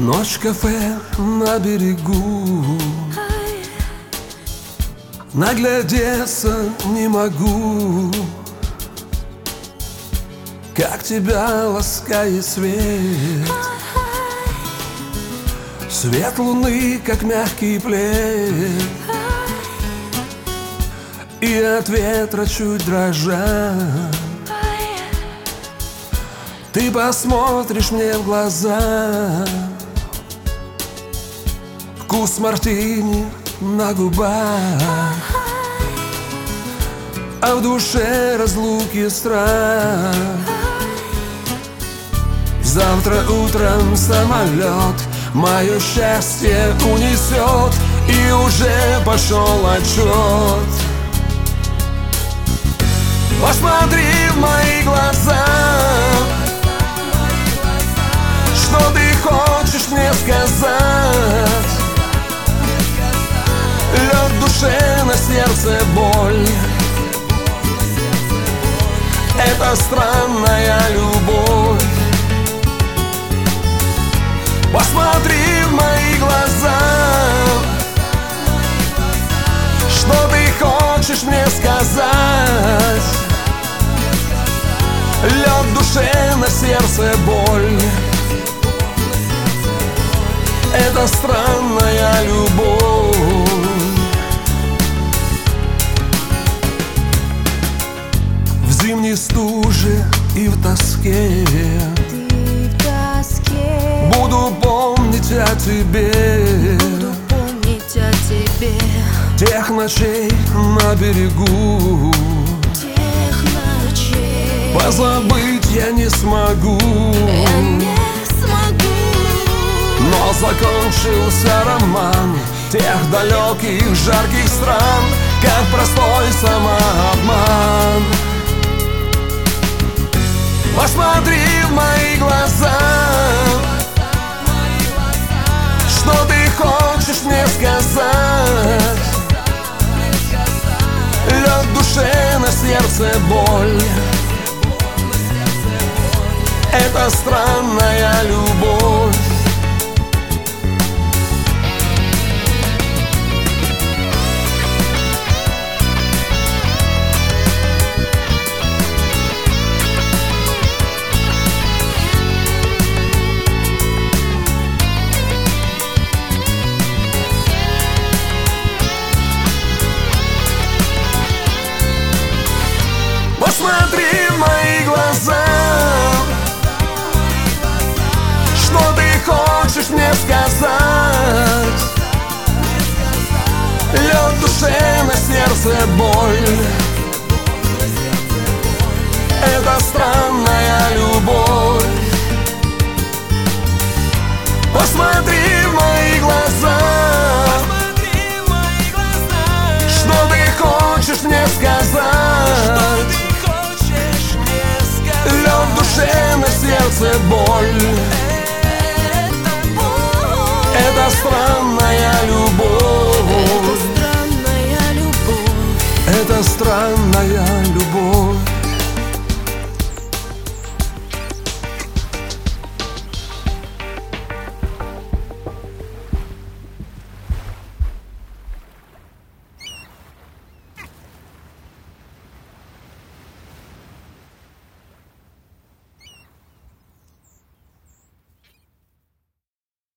Ночь в кафе на берегу, наглядеться не могу, как тебя ласкает свет. Свет луны, как мягкий плед, и от ветра чуть дрожа. Ты посмотришь мне в глаза, вкус мартини на губах, а в душе разлуки страх. Завтра утром самолет мое счастье унесет, и уже пошел отчет. Посмотри в мои глаза, что ты хочешь мне сказать. Лед в душе, на сердце боль. Это странная любовь. Посмотри в мои глаза, что ты хочешь мне сказать. Лед в душе, на сердце боль. Это странная любовь. В зимней стуже и в тоске буду помнить о тебе, тех ночей на берегу. Позабыть я не смогу, но закончился роман тех далеких жарких стран, как простой самообман. Посмотри в мои глаза, что ты хочешь мне сказать. Лед в душе, на сердце боль. Это странная любовь. Посмотри в мои глаза, что ты хочешь мне сказать. Лед в душе, на сердце боль. Это странная любовь. Посмотри в мои глаза, что ты хочешь мне сказать. Лед в душе, на сердце боль. Это странная любовь. Это странная любовь.